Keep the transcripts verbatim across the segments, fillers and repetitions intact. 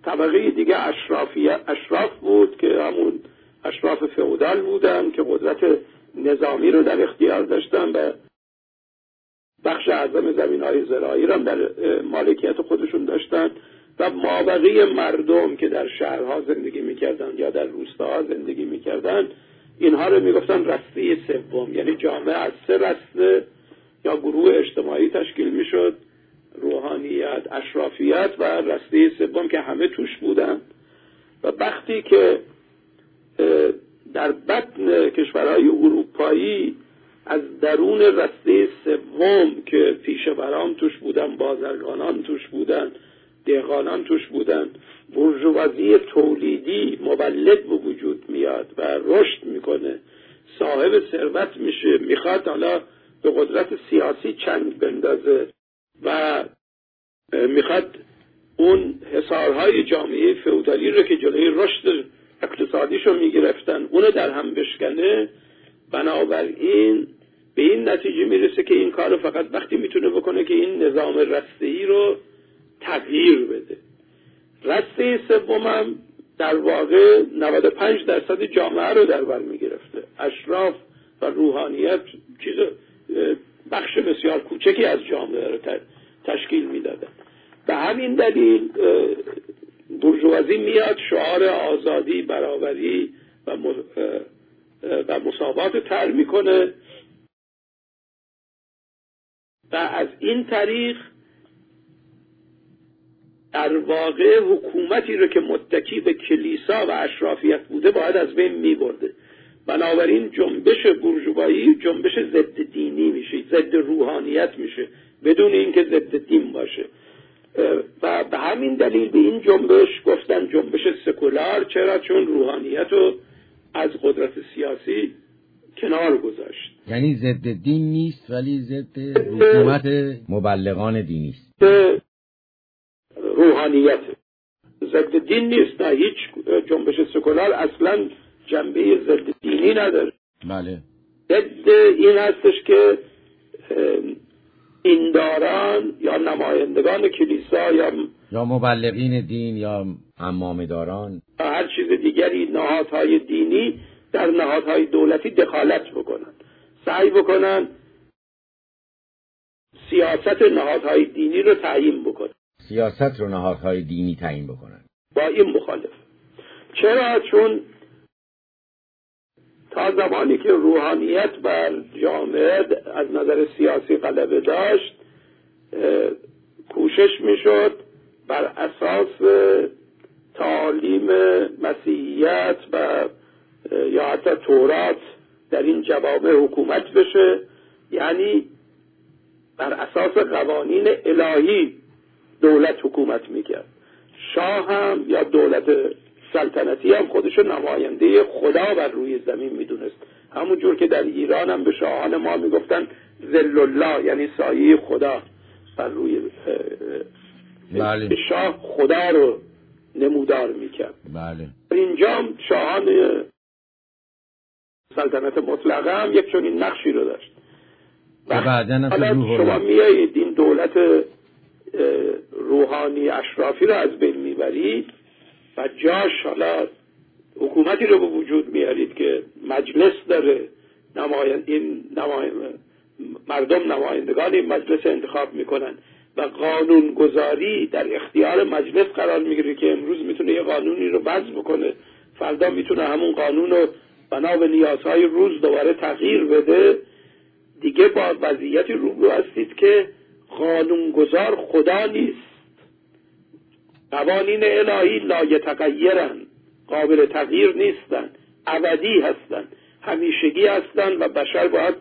طبقه دیگه اشرافیه اشراف بود که همون اشراف فئودال بودن که قدرت نظامی رو در اختیار داشتن و بخش اعظم زمین‌های زراعی رو در مالکیت خودشون داشتن و مابقی مردم که در شهرها زندگی میکردن یا در روستاها زندگی میکردن اینها رو میگفتن رسته سوم، یعنی جامعه از سه رسته یا گروه اجتماعی تشکیل میشد: روحانیت، اشرافیت و رسته سوم که همه توش بودن. و وقتی که در بطن کشورهای اروپایی از درون رسته سوم که پیشوران توش بودن، بازرگانان توش بودن، دهقانان توش بودن، بورژوازی تولیدی مولد به وجود میاد و رشد میکنه، صاحب ثروت میشه، میخواد حالا به قدرت سیاسی چنگ بندازه و میخواد اون حصارهای جامعه فئودالی رو که جلوی رشد اقتصادیشو میگرفتن اونو در هم بشکنه. بنابراین به این نتیجه میرسه که این کارو فقط وقتی میتونه بکنه که این نظام رسته‌ای رو تغییر بده. رسته سومم در واقع نود و پنج درصد جامعه رو در بر میگرفته. اشراف و روحانیت چیز بخش بسیار کوچکی از جامعه رو تشکیل میدادن. به همین دلیل بورژوازی میاد شعار آزادی، برابری و و مساوات طرح میکنه و از این طریق در واقع حکومتی رو که متکی به کلیسا و اشرافیت بوده باید از بین میبرده. بنابراین جنبش بورژوایی جنبش ضد دینی میشه، ضد روحانیت میشه، بدون اینکه ضد دین باشه. و به همین دلیل به این جنبش گفتن جنبش سکولار. چرا؟ چون روحانیت رو از قدرت سیاسی کنار گذاشت. یعنی ضد دین نیست ولی ضد حکومت مبلغان دینی است. روحانیت ضد دین نیست. نه، هیچ جنبش سکولار اصلا جنبه ضد دینی نداره. بله. ضد این هستش که اینداران یا نمایندگان کلیسا یا یا مبلغین دین یا عمامه‌داران هر چیز دیگری، نهادهای دینی در نهادهای دولتی دخالت بکنن، سعی بکنن سیاست نهادهای دینی رو تعیین بکنن، سیاست رو نهادهای دینی تعیین بکنن. با این مخالف. چرا؟ چون تا زمانی که روحانیت بر جامعه از نظر سیاسی غلبه داشت کوشش میشد بر اساس تعالیم مسیحیت و یا حتی تورات در این جوامع حکومت بشه، یعنی بر اساس قوانین الهی دولت حکومت میکرد. شاه هم یا دولت سلطنتی هم خودشو نماینده خدا بر روی زمین میدونست، همون جور که در ایران هم به شاهان ما میگفتن ذل الله، یعنی سایه خدا بر روی بله. شاه خدا رو نمودار میکرد. بله. اینجا شاهان سلطنت مطلقه هم یک چنین نقشی رو داشت. حالا شما میایید این دولت روحانی اشرافی رو از بین میبرید و جاش حالا حکومتی رو به وجود میارید که مجلس داره، نمایند این نمایند مردم نمایندگان این مجلس انتخاب میکنن و قانون گذاری در اختیار مجلس قرار میگیره که امروز میتونه یه قانونی رو وضع بکنه، فردا میتونه همون قانون رو بنا به نیازهای روز دوباره تغییر بده. دیگه با وضعیتی روبرو هستید که قانونگذار خدا نیست. قوانین الهی لایتغیرن، قابل تغییر نیستن، ابدی هستن، همیشگی هستن و بشر باید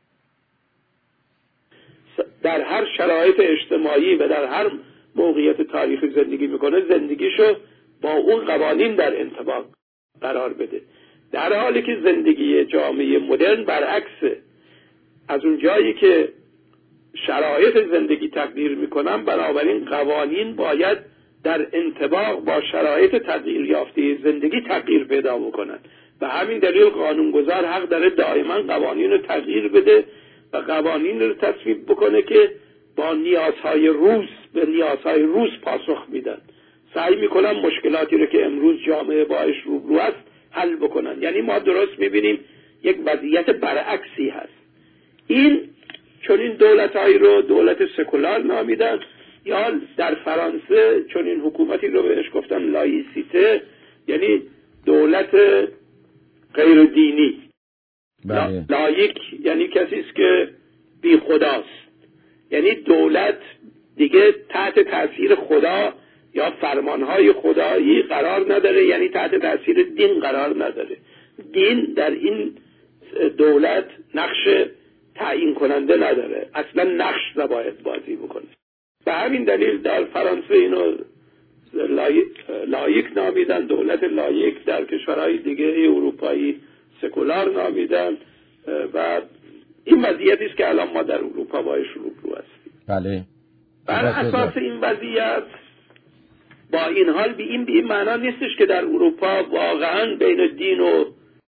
در هر شرایط اجتماعی و در هر موقعیت تاریخی زندگی میکنه زندگیشو با اون قوانین در انطباق قرار بده. در حالی که زندگی جامعه مدرن برعکسه. از اون جایی که شرایط زندگی تغییر میکنن، بنابراین قوانین باید در انطباق با شرایط تغییر یافته زندگی تغییر پیدا بکنن. به همین دلیل قانونگذار حق داره دائما قوانین رو تغییر بده و قوانین رو تصویب بکنه که با نیازهای روز به نیازهای روز پاسخ میدن. سعی میکنن مشکلاتی رو که امروز جامعه باش روبرو است حل بکنن. یعنی ما درست میبینیم یک وضعیت برعکسی هست. این چون این دولت‌هایی رو دولت سکولار نامیدن، یا در فرانسه چون این حکومتی رو بهش گفتن لایسیته، یعنی دولت غیر دینی. بله. لایک یعنی کسی است که بی خداست، یعنی دولت دیگه تحت تاثیر خدا یا فرمانهای خدایی قرار نداره، یعنی تحت تاثیر دین قرار نداره. دین در این دولت نقش تعیین کننده نداره، اصلا نقش نباید بازی بکنه. به همین دلیل در فرانسه اینو لایک, لایک نامیدن، دولت لایک. در کشورهای دیگه اروپایی سکولار نامیدن و این وضعیتی است که الان ما در اروپا باش روبرو هستیم. بله. بر اساس این وضعیت با این حال به این به این معنا نیستش که در اروپا واقعا بین دین و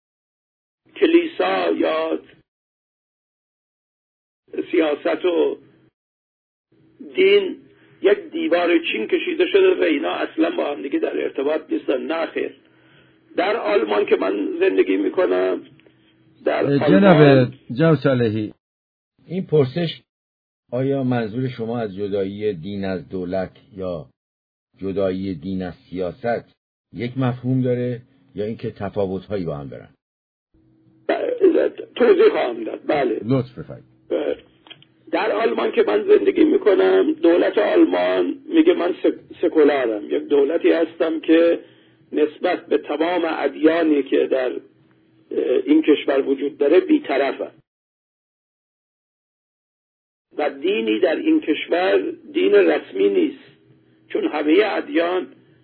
کلیسا یا سیاست و دین یک دیوار چین کشیده شده و اینا اصلا با هم دیگه در ارتباط نیستن. نه خیر. در آلمان که من زندگی میکنم، در جناب جناب صالحی، این پرسش آیا منظور شما از جدایی دین از دولت یا جدایی دین از سیاست یک مفهوم داره یا اینکه تفاوت‌هایی با هم دارن؟ توضیح خواهم داد. بله. لطف بفرمایید. در آلمان که من زندگی میکنم، دولت آلمان میگه من سکولارم، یک دولتی هستم که نسبت به تمام ادیانی که در این کشور وجود داره بی‌طرفم و دینی در این کشور دین رسمی نیست، چون همه ادیان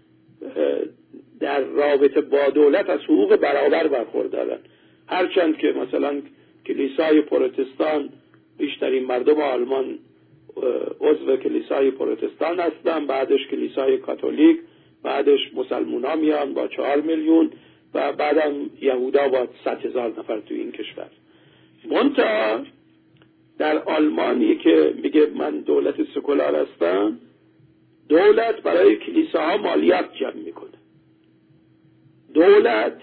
در رابطه با دولت از حقوق برابر برخوردارن. هرچند که مثلا کلیسای پروتستان بیشترین مردم آلمان عضو کلیسای پروتستان هستن، بعدش کلیسای کاتولیک، بعدش مسلمونا میان با چهار میلیون و بعدم یهودا با صد هزار نفر تو این کشور. منتها در آلمانی که میگه من دولت سکولار هستم، دولت برای کلیساها مالیات جمع میکنه. دولت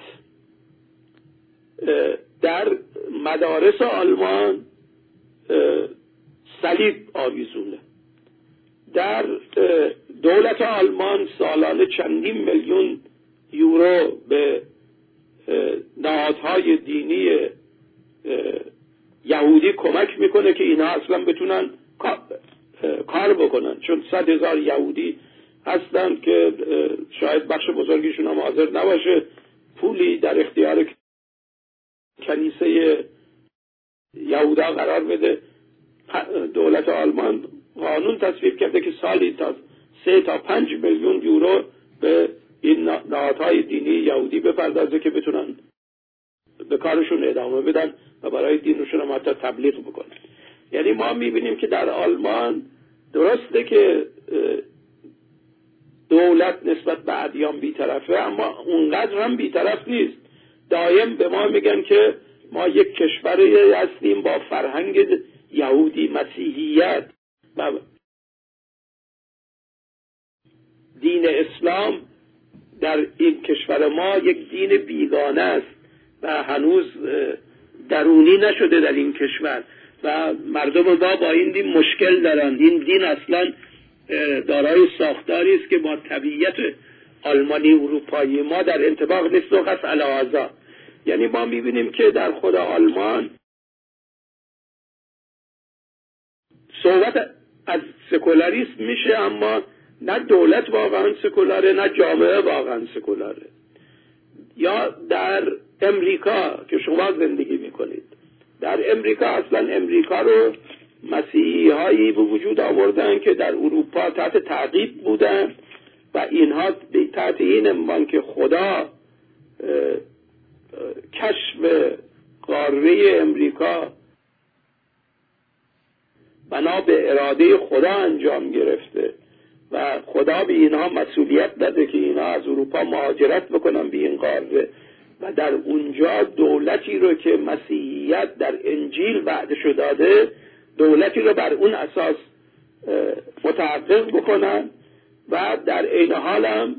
در مدارس آلمان صلیب آویزونه. در دولت آلمان سالانه چندین میلیون یورو به نهادهای دینی یهودی کمک میکنه که اینا اصلا بتونن کار بکنن، چون صد هزار یهودی هستن که شاید بخش بزرگیشون هم حاضر نباشه پولی در اختیار کنیسه یهودا قرار بده. دولت آلمان قانون تصویب کرده که سالی تا سه تا پنج میلیون یورو به این نهادهای دینی یهودی بپردازه که بتونن به کارشون ادامه بدن و برای دینشون هم حتی تبلیغ بکنن. یعنی ما میبینیم که در آلمان درسته که دولت نسبت به ادیان بی‌طرفه، اما اونقدر هم بی‌طرف نیست. دائم به ما میگن که ما یک کشوری هستیم با فرهنگ یهودی مسیحیت و دین اسلام در این کشور ما یک دین بیگانه است و هنوز درونی نشده در این کشور و مردم ما با این دین مشکل دارند. این دین اصلا دارای ساختاری است که با طبیعت آلمانی اروپایی ما در انطباق نیست و قصد علاوه. یعنی ما میبینیم که در خود آلمان صحبت از سکولاریسم میشه، اما نه دولت واقعا سکولاره نه جامعه واقعا سکولاره. یا در امریکا که شما زندگی میکنید، در امریکا اصلا امریکا رو مسیحی هایی به وجود آوردن که در اروپا تحت تعقیب بودن و اینها تحت این عنوان که خدا کشف قاره امریکا بنا به اراده خدا انجام گرفته و خدا به اینها مسئولیت داده که اینها از اروپا مهاجرت بکنن به این قاره و در اونجا دولتی رو که مسیحیت در انجیل وعده شده داده، دولتی رو بر اون اساس متحقق بکنن و در عین حال هم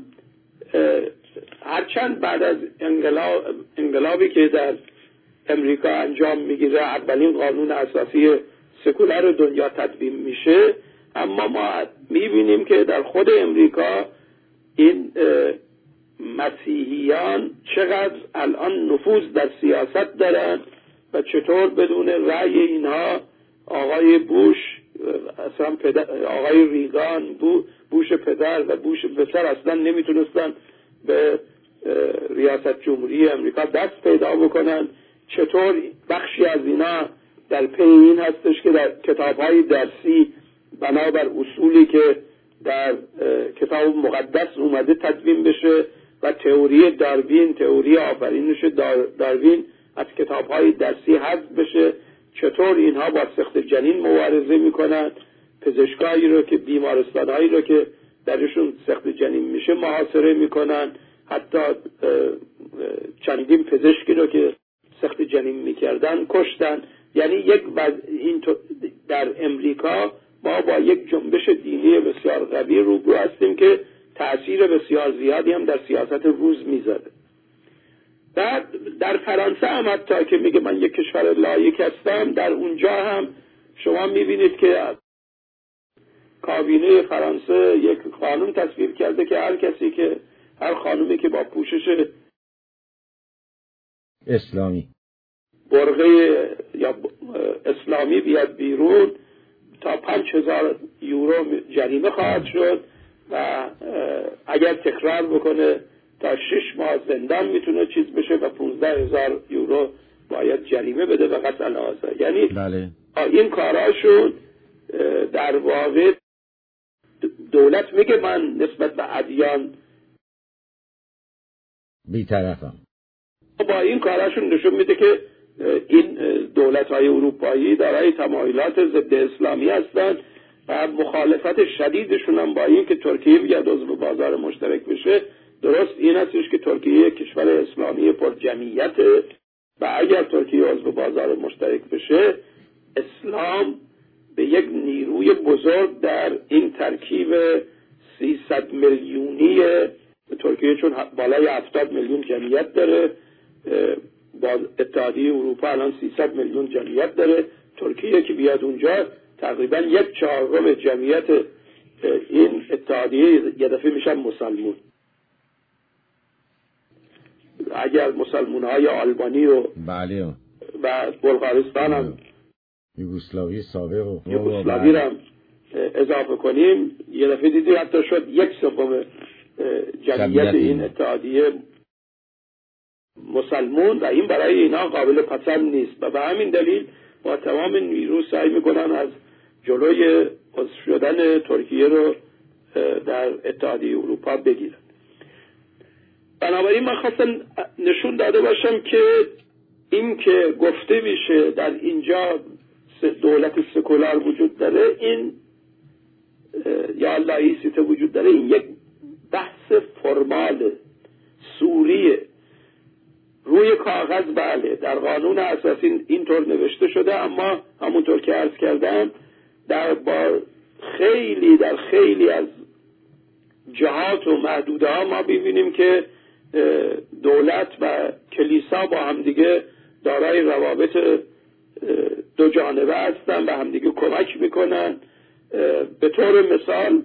هرچند بعد از انقلاب انقلابی که در امریکا انجام میگیره، اولین قانون اساسی سکولار دنیا تدوین میشه، اما ما میبینیم که در خود امریکا این مسیحیان چقدر الان نفوذ در سیاست دارن و چطور بدون رأی اینها آقای بوش، اصلا پدر، آقای ریگان، بوش پدر و بوش پسر اصلا نمیتونستن به ریاست جمهوری امریکا دست پیدا بکنن. چطور بخشی از اینا در پی این هستش که در کتاب‌های درسی بنابر اصولی که در کتاب مقدس اومده تدوین بشه و تئوری داروین، تئوری آفرینش داروین از کتاب‌های درسی حذف بشه. چطور اینها با سقط جنین مبارزه میکنن، پزشکایی رو که بیمارستانهایی رو که درشون سقط جنین میشه محاصره میکنن، حتی چندین پزشکی رو که سقط جنین میکردن کشتن. یعنی یک این در امریکا ما با یک جنبش دینی بسیار قوی روبرو هستیم که تأثیر بسیار زیادی هم در سیاست روز میذاره. بعد در فرانسه هم حتی که میگه من یک کشور لایق هستم، در اونجا هم شما میبینید که کابینه فرانسه یک قانون تصویب کرده که هر کسی که هر خانومی که با پوشش اسلامی برقه یا اسلامی بیاد بیرون تا پنج هزار یورو جریمه خواهد شد و اگر تکرار بکنه تا شش ماه زندان میتونه چیز بشه و پونزده هزار یورو باید جریمه بده و قطع العاضه. یعنی بله. این کاراشون در واقع دولت میگه من نسبت به ادیان بی‌طرفم، با این کاراشون نشون میده که این دولت‌های اروپایی دارای تمایلات ضد اسلامی هستند و مخالفت شدیدشون هم با این که ترکیه بیاد عضو بازار مشترک بشه. درست این هستش که ترکیه کشور اسلامی پر جمعیت و اگر ترکیه عضو بازار مشترک بشه، اسلام به یک نیروی بزرگ در این ترکیب سیصد میلیونی ترکیه، چون بالای هفتاد میلیون جمعیت داره، با اتحادیه اروپا الان سیصد میلیون جمعیت داره، ترکیه که بیاد اونجا تقریبا یک چهارم جمعیت این اتحادیه یه دفعه میشن مسلمون. اگر مسلمون های آلبانی و بله و بلغارستان هم یوگسلاوی سابق و یوگسلاوی رو هم اضافه کنیم، یه دفعه دیدی حتی شد یک سوم جمعیت این اتحادیه مسلمون و این برای اینا قابل پسند نیست و به همین دلیل با تمام نیرو سعی میکنن از جلوی عضو شدن ترکیه رو در اتحادیه اروپا بگیرن. بنابراین من خواستم نشون داده باشم که این که گفته میشه در اینجا دولت سکولار وجود داره، این یا لایسیته وجود داره، این یک بحث فرمال سوریه. روی کاغذ بله در قانون اساسی اینطور نوشته شده، اما همونطور که عرض کردم در با خیلی در خیلی از جهات و محدوده ها ما ببینیم که دولت و کلیسا با همدیگه دارای روابط دو جانبه هستن و همدیگه کمک میکنن. به طور مثال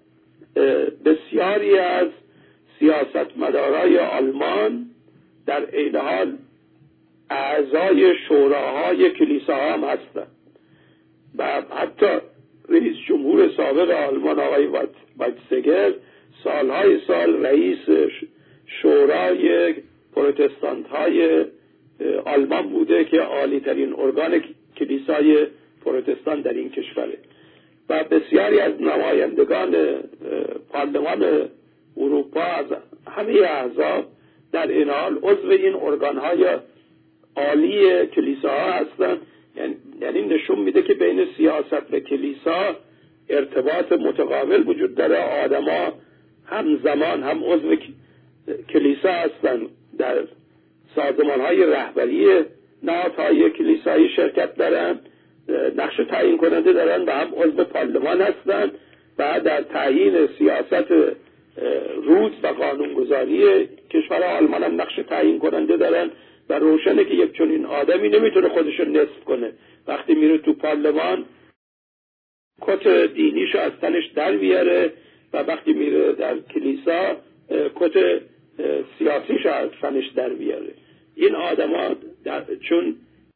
بسیاری از سیاستمدارای آلمان در عین حال اعضای شوراهای کلیسا هم هستن و حتی رئیس جمهور سابق آلمان آقای وایتسگر سالهای سال رئیس شورای پروتستانت های آلمان بوده که عالی ترین ارگان کلیسای پروتستان در این کشوره و بسیاری از نمایندگان پارلمان اروپا از همه احزاب در این حال عضو این ارگان‌های عالی کلیساها هستند. یعنی نشون میده که بین سیاست و کلیسا ارتباط متقابل وجود داره. آدما همزمان هم عضو کلیسا هستند، در سازمان‌های رهبری نهادهای کلیسایی شرکت دارن، نقش تعیین کننده دارن و هم عضو پارلمان هستند و در تعیین سیاست روز و قانونگذاری کشور آلمان هم نقش تعیین کننده دارن و روشنه که یک چنین آدمی نمیتونه خودش رو نصف کنه. وقتی میره تو پارلمان کت دینیشو از تنش در بیاره و وقتی میره در کلیسا کت سیاسیشو از تنش در بیاره. این آدما چون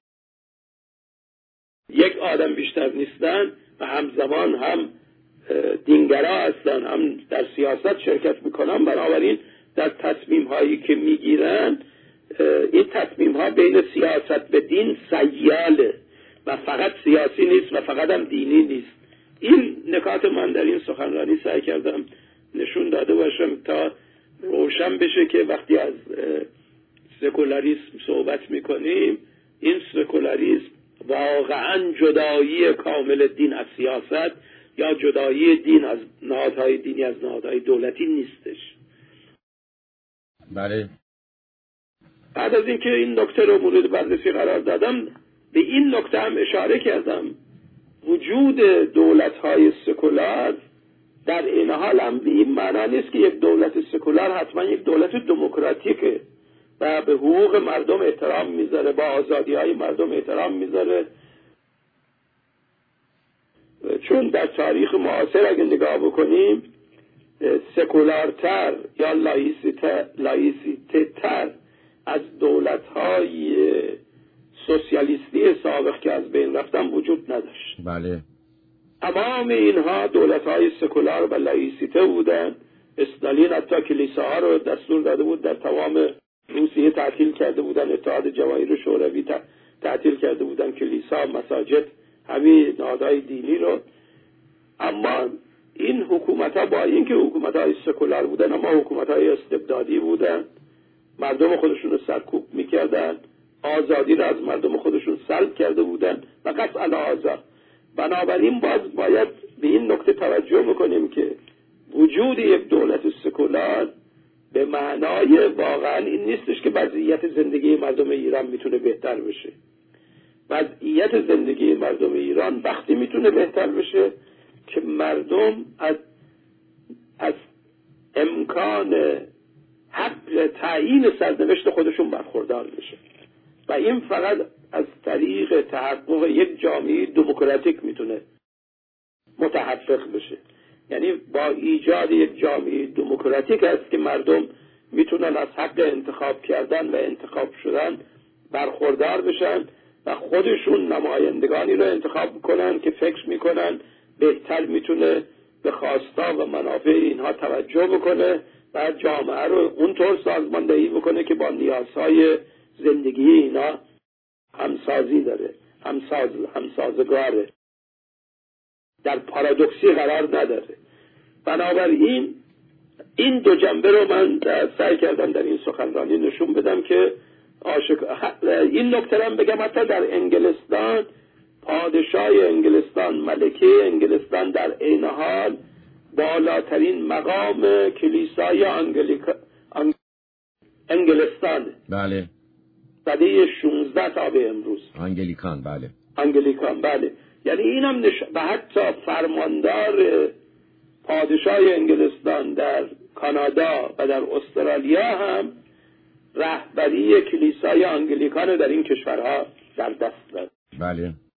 یک آدم بیشتر نیستن و همزمان هم دینگرا هستن هم در سیاست شرکت میکنن، بنابراین در تصمیم هایی که میگیرن این تصمیم ها بین سیاست به دین سیاله و فقط سیاسی نیست و فقط هم دینی نیست. این نکات من در این سخنرانی سعی کردم نشون داده باشم تا روشن بشه که وقتی از سکولاریسم صحبت میکنیم این سکولاریسم واقعا جدایی کامل دین از سیاست یا جدایی دین از نهادهای دینی از نهادهای دولتی نیستش. بله. بعد از اینکه این نکته رو مورد بررسی قرار دادم به این نکته هم اشاره کردم وجود دولت‌های سکولار در این حال هم به این معنا نیست که یک دولت سکولار حتما یک دولت دموکراتیکه و به حقوق مردم احترام میذاره، با آزادی‌های مردم احترام میذاره. چون در تاریخ معاصر اگه نگاه بکنیم سکولارتر یا لایسیته تر از دولت‌های سوسیالیستی سابق که از بین رفتن وجود نداشت. بله. تمام اینها دولت‌های سکولار و لایسیته بودن. استالین حتی کلیساها رو دستور داده بود در تمام روسیه تعطیل کرده بودن، اتحاد جماهیر شوروی تعطیل کرده بودن کلیسا، مساجد، همین نهادهای دینی رو. اما این حکومت‌ها با اینکه حکومت‌های سکولار بودن اما حکومت‌های استبدادی بودن، مردم خودشون رو سرکوب می‌کردن، آزادی رو از مردم خودشون سلب کرده بودن و قطع الاعضا. بنابراین باز باید به این نکته توجه بکنیم که وجود یک دولت سکولار به معنای واقعا این نیستش که وضعیت زندگی مردم ایران میتونه بهتر بشه. وضعیت زندگی مردم ایران وقتی میتونه بهتر بشه که مردم از از امکان حق تعیین سرنوشت خودشون برخوردار بشه و این فقط از طریق تحقق یک جامعه دموکراتیک میتونه متحقق بشه. یعنی با ایجاد یک جامعه دموکراتیک است که مردم میتونن از حق انتخاب کردن و انتخاب شدن برخوردار بشن و خودشون نمایندگانی رو انتخاب کنن که فکر میکنن بهتر میتونه به خواستا و منافع اینها توجه بکنه و جامعه رو اونطور سازماندهی بکنه که با نیازهای زندگی اینا همسازی داره، همساز همسازگاره، در پارادوکسی قرار نداره. بنابراین این دو جنبه رو من سعی کردم در این سخنرانی نشون بدم که آشک... این نکته هم بگم حتی در انگلستان پادشاه انگلستان، ملکه انگلستان در عین حال بالاترین مقام کلیسای انگلیکا... انگ... انگلستان. بله. سده شانزده تا به امروز انگلیکان. بله. انگلیکان. بله. یعنی اینم نش... و حتی فرماندار پادشاه انگلستان در کانادا و در استرالیا هم رهبری کلیسای انگلیکان در این کشورها در دست دارد. بله.